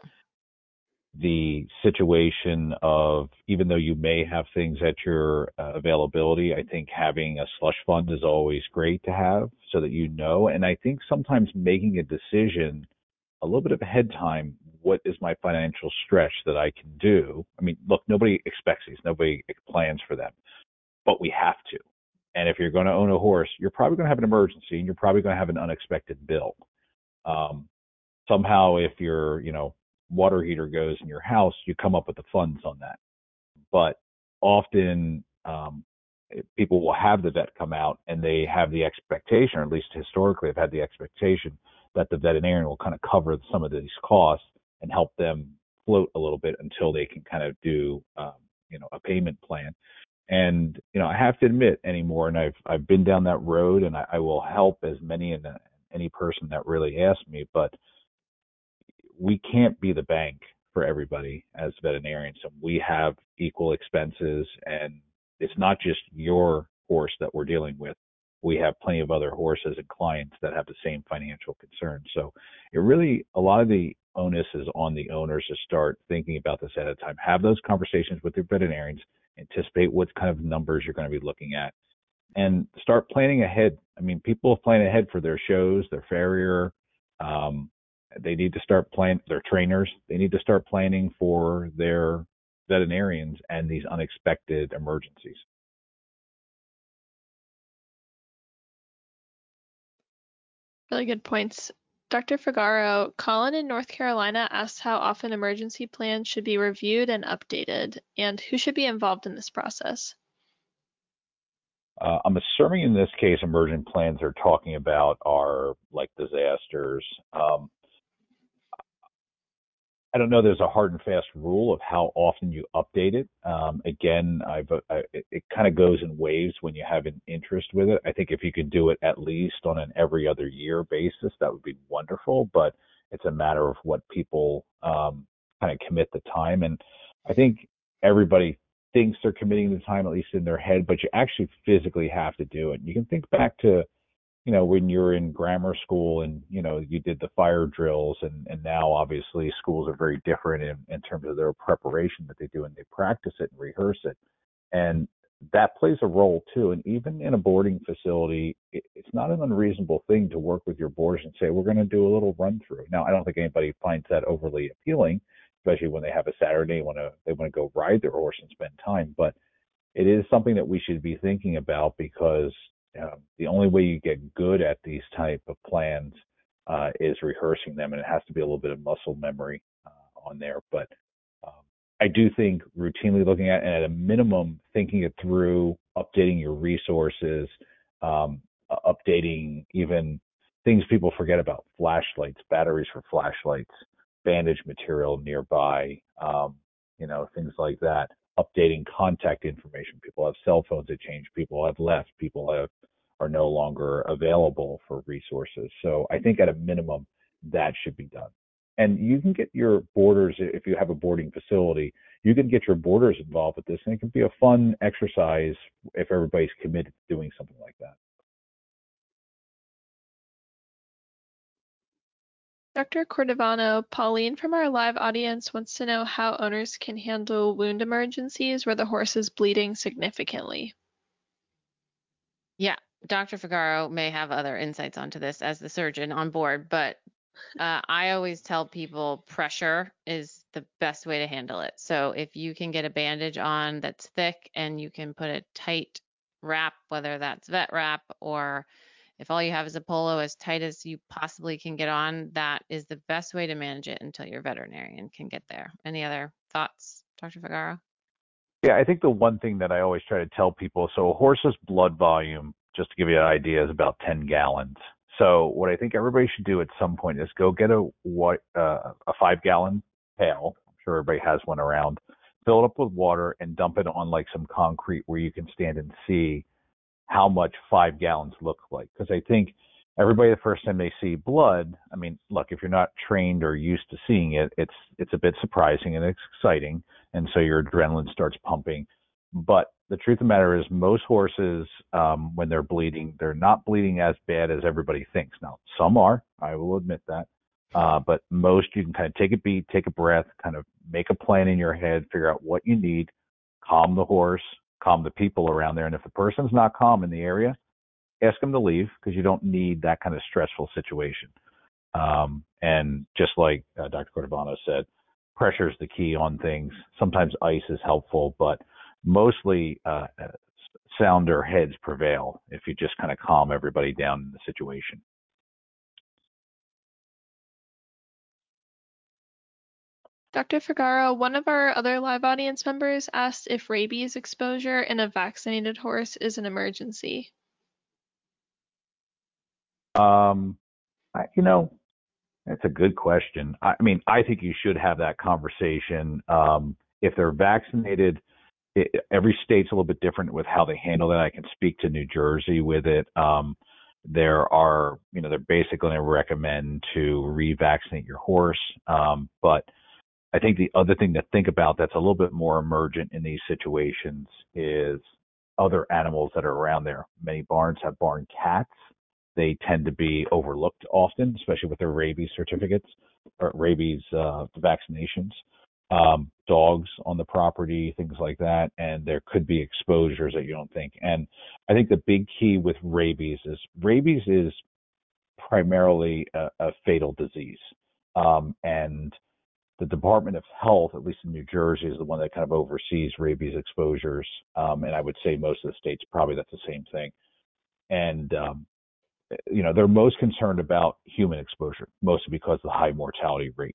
the situation of, even though you may have things at your availability, I think having a slush fund is always great to have so that you know. And I think sometimes making a decision a little bit of ahead time, what is my financial stretch that I can do? I mean, look, nobody expects these, nobody plans for them, but we have to. And if you're going to own a horse, you're probably going to have an emergency, and you're probably going to have an unexpected bill. Um, Somehow, if your water heater goes in your house, you come up with the funds on that. But often, people will have the vet come out, and they have the expectation, or at least historically have had the expectation, that the veterinarian will kind of cover some of these costs and help them float a little bit until they can kind of do a payment plan. And I have to admit anymore, and I've been down that road, and I will help as many and any person that really asks me, but we can't be the bank for everybody as veterinarians. So we have equal expenses, and it's not just your horse that we're dealing with. We have plenty of other horses and clients that have the same financial concerns. So it really, a lot of the onus is on the owners to start thinking about this at a time. Have those conversations with your veterinarians, anticipate what kind of numbers you're going to be looking at, and start planning ahead. I mean, people plan ahead for their shows, their farrier. Um, they need to start planning their trainers. They need to start planning for their veterinarians and these unexpected emergencies. Really good points. Dr. Figaro, Colin in North Carolina asked how often emergency plans should be reviewed and updated, and who should be involved in this process. I'm assuming in this case, emergent plans are talking about are like disasters. I don't know. There's a hard and fast rule of how often you update it. Again, it kind of goes in waves when you have an interest with it. I think if you could do it at least on an every other year basis, that would be wonderful. But it's a matter of what people kind of commit the time. And I think everybody thinks they're committing the time, at least in their head, but you actually physically have to do it. You can think back to when you're in grammar school, and, you did the fire drills, and now obviously schools are very different in terms of their preparation that they do, and they practice it and rehearse it. And that plays a role too. And even in a boarding facility, it's not an unreasonable thing to work with your boarders and say, we're going to do a little run through. Now, I don't think anybody finds that overly appealing, especially when they have a Saturday, they want to go ride their horse and spend time. But it is something that we should be thinking about, because the only way you get good at these type of plans is rehearsing them, and it has to be a little bit of muscle memory on there. But um, I do think routinely looking at, and at a minimum, thinking it through, updating your resources, updating even things people forget about: flashlights, batteries for flashlights, bandage material nearby, things like that. Updating contact information. People have cell phones that change. People have left. Are no longer available for resources. So I think at a minimum that should be done. And you can get your boarders, if you have a boarding facility, you can get your boarders involved with this, and it can be a fun exercise if everybody's committed to doing something like that. Dr. Cordovano, Pauline from our live audience wants to know how owners can handle wound emergencies where the horse is bleeding significantly. Yeah, Dr. Figaro may have other insights onto this as the surgeon on board, but I always tell people pressure is the best way to handle it. So if you can get a bandage on that's thick and you can put a tight wrap, whether that's vet wrap or if all you have is a polo as tight as you possibly can get on, that is the best way to manage it until your veterinarian can get there. Any other thoughts, Dr. Figaro? Yeah, I think the one thing that I always try to tell people, so a horse's blood volume, just to give you an idea, is about 10 gallons. So what I think everybody should do at some point is go get a 5-gallon pail. I'm sure everybody has one around. Fill it up with water and dump it on like some concrete where you can stand and see how much 5 gallons look like. Because I think everybody, the first time they see blood, I mean, look, if you're not trained or used to seeing it, it's a bit surprising and it's exciting, and so your adrenaline starts pumping. But the truth of the matter is, most horses, when they're bleeding, they're not bleeding as bad as everybody thinks. Now, some are, I will admit that. But most, you can kind of take a beat, take a breath, kind of make a plan in your head, figure out what you need, calm the horse, calm the people around there. And if the person's not calm in the area, ask them to leave because you don't need that kind of stressful situation. And just like Dr. Cordovano said, pressure is the key on things. Sometimes ice is helpful, but mostly sounder heads prevail if you just kind of calm everybody down in the situation. Dr. Figaro, one of our other live audience members asked if rabies exposure in a vaccinated horse is an emergency. You know, that's a good question. I mean, I think you should have that conversation. If they're vaccinated, every state's a little bit different with how they handle that. I can speak to New Jersey with it. There are, they're basically going to recommend to revaccinate your horse. But I think the other thing to think about that's a little bit more emergent in these situations is other animals that are around there. Many barns have barn cats. They tend to be overlooked often, especially with their rabies certificates or rabies vaccinations. Dogs on the property, things like that, and there could be exposures that you don't think. And I think the big key with rabies is primarily a fatal disease, and the Department of Health, at least in New Jersey, is the one that kind of oversees rabies exposures, and I would say most of the states probably that's the same thing. And they're most concerned about human exposure, mostly because of the high mortality rate.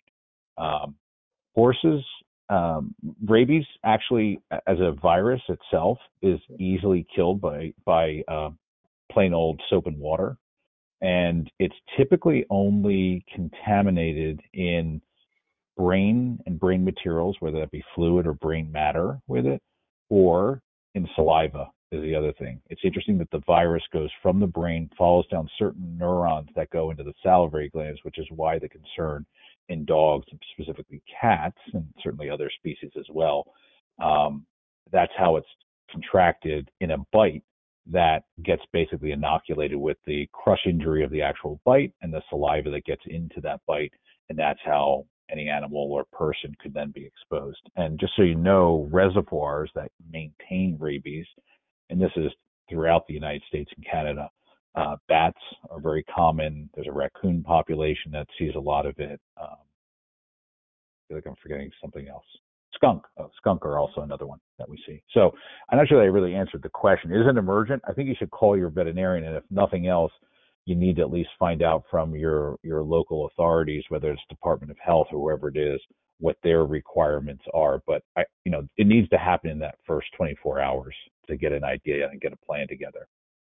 Horses, rabies actually, as a virus itself, is easily killed by plain old soap and water, and it's typically only contaminated in brain and brain materials, whether that be fluid or brain matter with it, or in saliva is the other thing. It's interesting that the virus goes from the brain, follows down certain neurons that go into the salivary glands, which is why the concern in dogs, and specifically cats, and certainly other species as well. That's how it's contracted in a bite that gets basically inoculated with the crush injury of the actual bite and the saliva that gets into that bite. And that's how any animal or person could then be exposed. And just so you know, reservoirs that maintain rabies, and this is throughout the United States and Canada, bats are very common. There's a raccoon population that sees a lot of it. I feel like I'm forgetting something else. Skunk are also another one that we see. So I'm not sure that I really answered the question. Is it emergent? I think you should call your veterinarian, and if nothing else, you need to at least find out from your local authorities, whether it's Department of Health or whoever it is, what their requirements are. But it needs to happen in that first 24 hours to get an idea and get a plan together.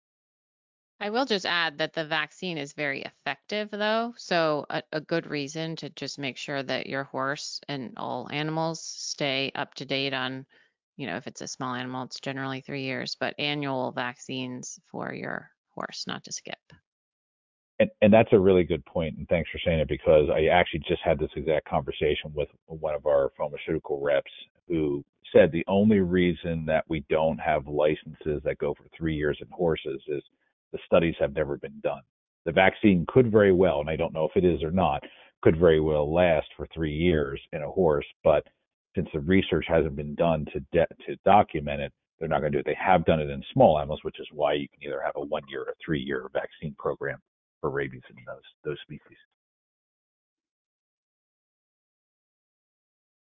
I will just add that the vaccine is very effective, though. So, a good reason to just make sure that your horse and all animals stay up to date on, if it's a small animal, it's generally 3 years, but annual vaccines for your horse, not to skip. And that's a really good point, and thanks for saying it, because I actually just had this exact conversation with one of our pharmaceutical reps who said the only reason that we don't have licenses that go for 3 years in horses is the studies have never been done. The vaccine could very well, and I don't know if it is or not, could very well last for 3 years in a horse, but since the research hasn't been done to document it, they're not going to do it. They have done it in small animals, which is why you can either have a 1 year or 3 year vaccine program for rabies in those species.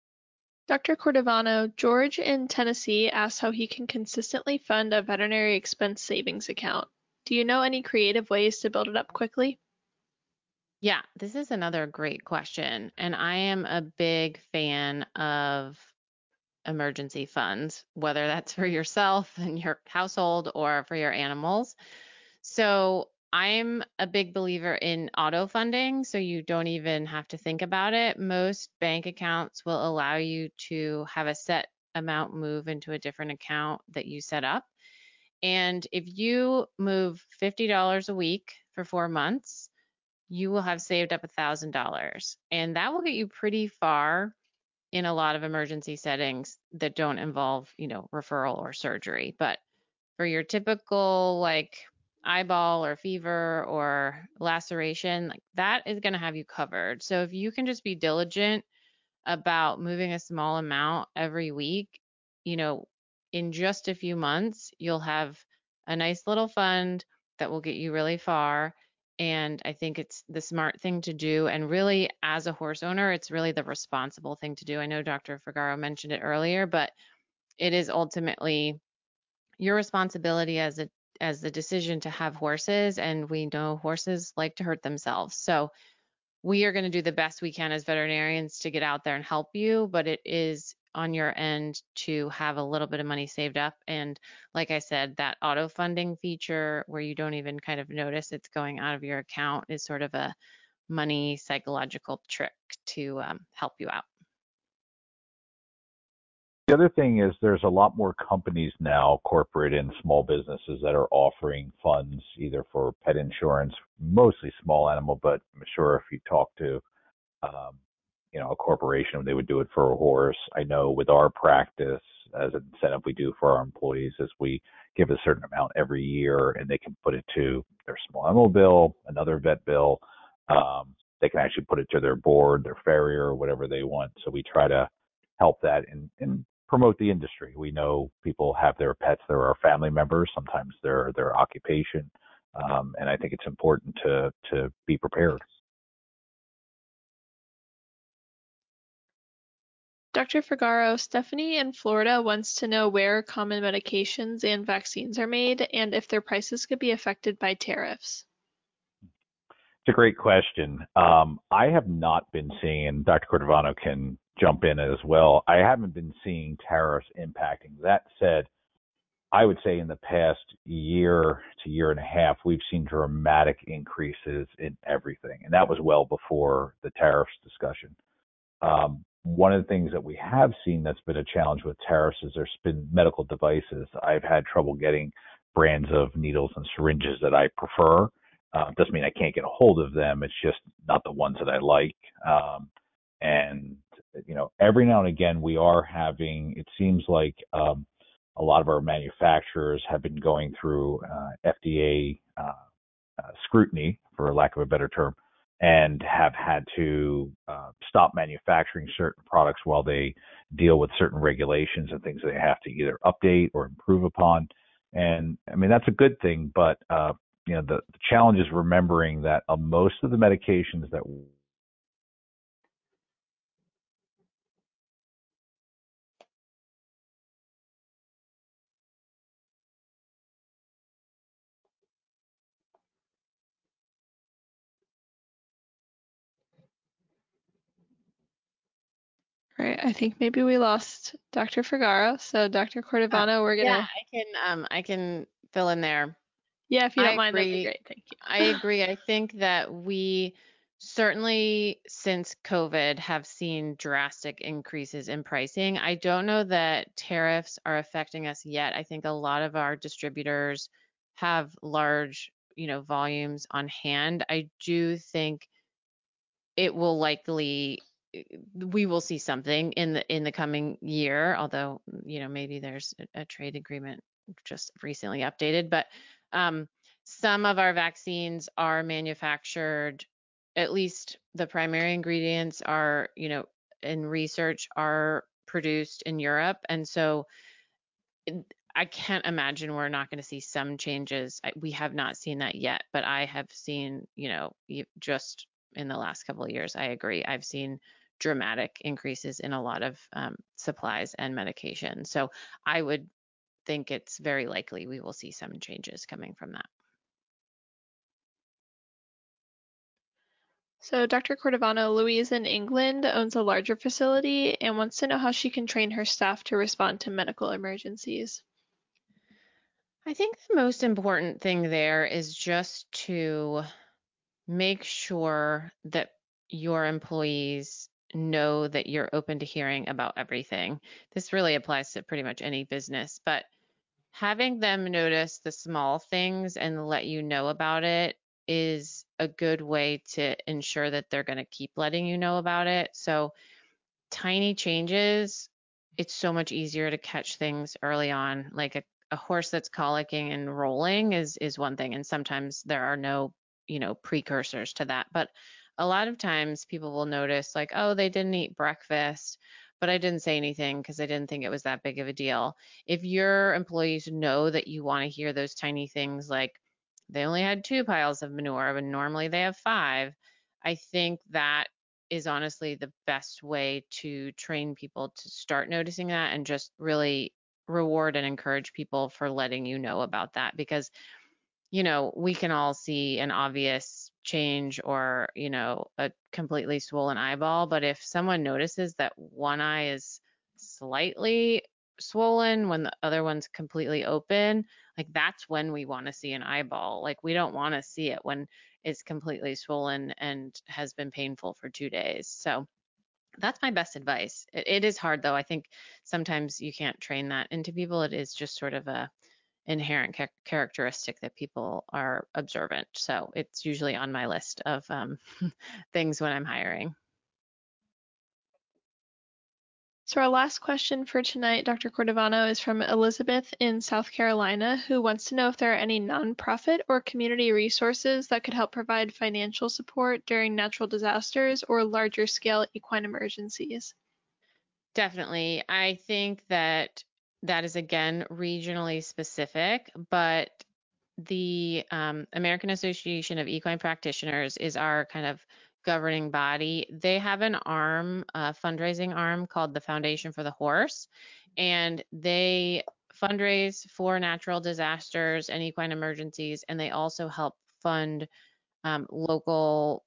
Dr. Cordovano, George in Tennessee asks how he can consistently fund a veterinary expense savings account. Do you know any creative ways to build it up quickly? Yeah, this is another great question. And I am a big fan of emergency funds, whether that's for yourself and your household or for your animals. So I'm a big believer in auto funding, so you don't even have to think about it. Most bank accounts will allow you to have a set amount move into a different account that you set up. And if you move $50 a week for 4 months, you will have saved up $1,000. And that will get you pretty far in a lot of emergency settings that don't involve, referral or surgery. But for your typical like eyeball or fever or laceration, like that is going to have you covered. So if you can just be diligent about moving a small amount every week, you know, in just a few months, you'll have a nice little fund that will get you really far. And I think it's the smart thing to do. And really, as a horse owner, it's really the responsible thing to do. I know Dr. Figaro mentioned it earlier, but it is ultimately your responsibility as the decision to have horses. And we know horses like to hurt themselves. So we are going to do the best we can as veterinarians to get out there and help you, but it is on your end to have a little bit of money saved up. And like I said, that auto funding feature where you don't even kind of notice it's going out of your account is sort of a money psychological trick to help you out. The other thing is there's a lot more companies now, corporate and small businesses, that are offering funds either for pet insurance, mostly small animal, but I'm sure if you talk to um, a corporation, they would do it for a horse. I know with our practice, as an incentive we do for our employees, is we give a certain amount every year, and they can put it to their small animal bill, another vet bill. They can actually put it to their board, their farrier, whatever they want. So we try to help that and promote the industry. We know people have their pets; they're our family members. Sometimes they're their occupation, and I think it's important to be prepared. Dr. Figaro, Stephanie in Florida wants to know where common medications and vaccines are made and if their prices could be affected by tariffs. It's a great question. I have not been seeing, and Dr. Cordovano can jump in as well. I haven't been seeing tariffs impacting. That said, I would say in the past year to year and a half, we've seen dramatic increases in everything, and that was well before the tariffs discussion. One of the things that we have seen that's been a challenge with tariffs is there's been medical devices. I've had trouble getting brands of needles and syringes that I prefer. Doesn't mean I can't get a hold of them. It's just not the ones that I like. And every now and again, we are having. It seems like a lot of our manufacturers have been going through FDA scrutiny, for lack of a better term, and have had to stop manufacturing certain products while they deal with certain regulations and things they have to either update or improve upon. And I mean, that's a good thing, but the challenge is remembering that most of the medications that All right, I think maybe we lost Dr. Figaro. So, Dr. Cordovano, we're Yeah, gonna, I can fill in there. yeah, if you don't I mind, that'd be agree. great. Thank I you. agree. I think that we certainly, since COVID, have seen drastic increases in pricing. I don't know that tariffs are affecting us yet. I think a lot of our distributors have large, volumes on hand. I do think it will likely we will see something in the coming year, although, maybe there's a trade agreement just recently updated, but um, some of our vaccines are manufactured, at least the primary ingredients are, in research are produced in Europe. And so I can't imagine we're not going to see some changes. We have not seen that yet, but I have seen, just in the last couple of years, I agree. I've seen dramatic increases in a lot of supplies and medication. So I would think it's very likely we will see some changes coming from that. So Dr. Cordovano, Louise in England owns a larger facility and wants to know how she can train her staff to respond to medical emergencies. I think the most important thing there is just to make sure that your employees know that you're open to hearing about everything. This really applies to pretty much any business, but having them notice the small things and let you know about it is a good way to ensure that they're going to keep letting you know about it. So tiny changes, it's so much easier to catch things early on. Like a horse that's colicking and rolling is one thing, and sometimes there are no, precursors to that. But a lot of times people will notice like, oh, they didn't eat breakfast, but I didn't say anything because I didn't think it was that big of a deal. If your employees know that you want to hear those tiny things like they only had 2 piles of manure, but normally they have 5, I think that is honestly the best way to train people to start noticing that and just really reward and encourage people for letting you know about that because we can all see an obvious change or a completely swollen eyeball, but if someone notices that one eye is slightly swollen when the other one's completely open, like that's when we want to see an eyeball. Like we don't want to see it when it's completely swollen and has been painful for 2 days. So that's my best advice. It is hard though. I think sometimes you can't train that into people. It is just sort of a inherent characteristic that people are observant. So it's usually on my list of things when I'm hiring. So our last question for tonight, Dr. Cordovano, is from Elizabeth in South Carolina, who wants to know if there are any nonprofit or community resources that could help provide financial support during natural disasters or larger scale equine emergencies. Definitely. I think that is again regionally specific, but the American Association of Equine Practitioners is our kind of governing body. They have an arm, a fundraising arm called the Foundation for the Horse, and they fundraise for natural disasters and equine emergencies, and they also help fund local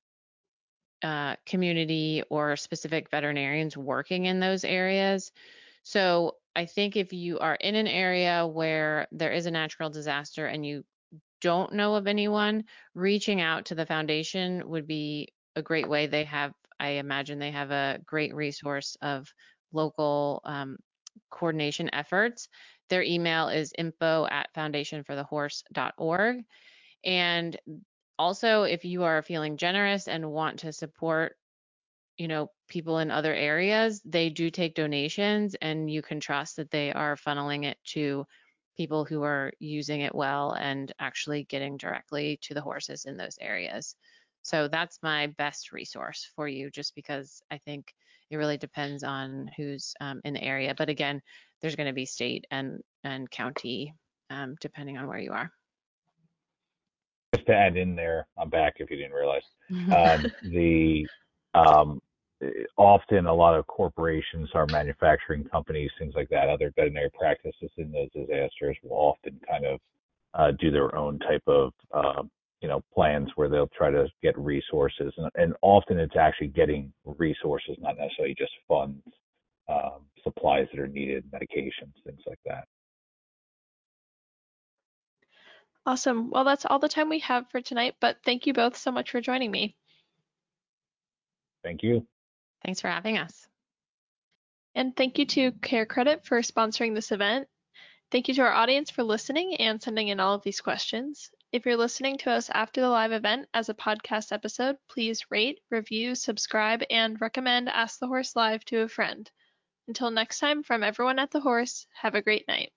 community or specific veterinarians working in those areas. So I think if you are in an area where there is a natural disaster and you don't know of anyone, reaching out to the foundation would be a great way. I imagine they have a great resource of local coordination efforts. Their email is info@foundationforthehorse.org. And also, if you are feeling generous and want to support people in other areas, they do take donations and you can trust that they are funneling it to people who are using it well and actually getting directly to the horses in those areas. So that's my best resource for you, just because I think it really depends on who's in the area. But again, there's going to be state and county depending on where you are. Just to add in there, I'm back if you didn't realize. The often a lot of corporations are manufacturing companies, things like that, other veterinary practices in those disasters will often kind of do their own type of plans where they'll try to get resources, and often it's actually getting resources, not necessarily just funds, supplies that are needed, medications, things like that. Awesome. Well, that's all the time we have for tonight, but thank you both so much for joining me. Thank you. Thanks for having us. And thank you to CareCredit for sponsoring this event. Thank you to our audience for listening and sending in all of these questions. If you're listening to us after the live event as a podcast episode, please rate, review, subscribe, and recommend Ask the Horse Live to a friend. Until next time, from everyone at the Horse, have a great night.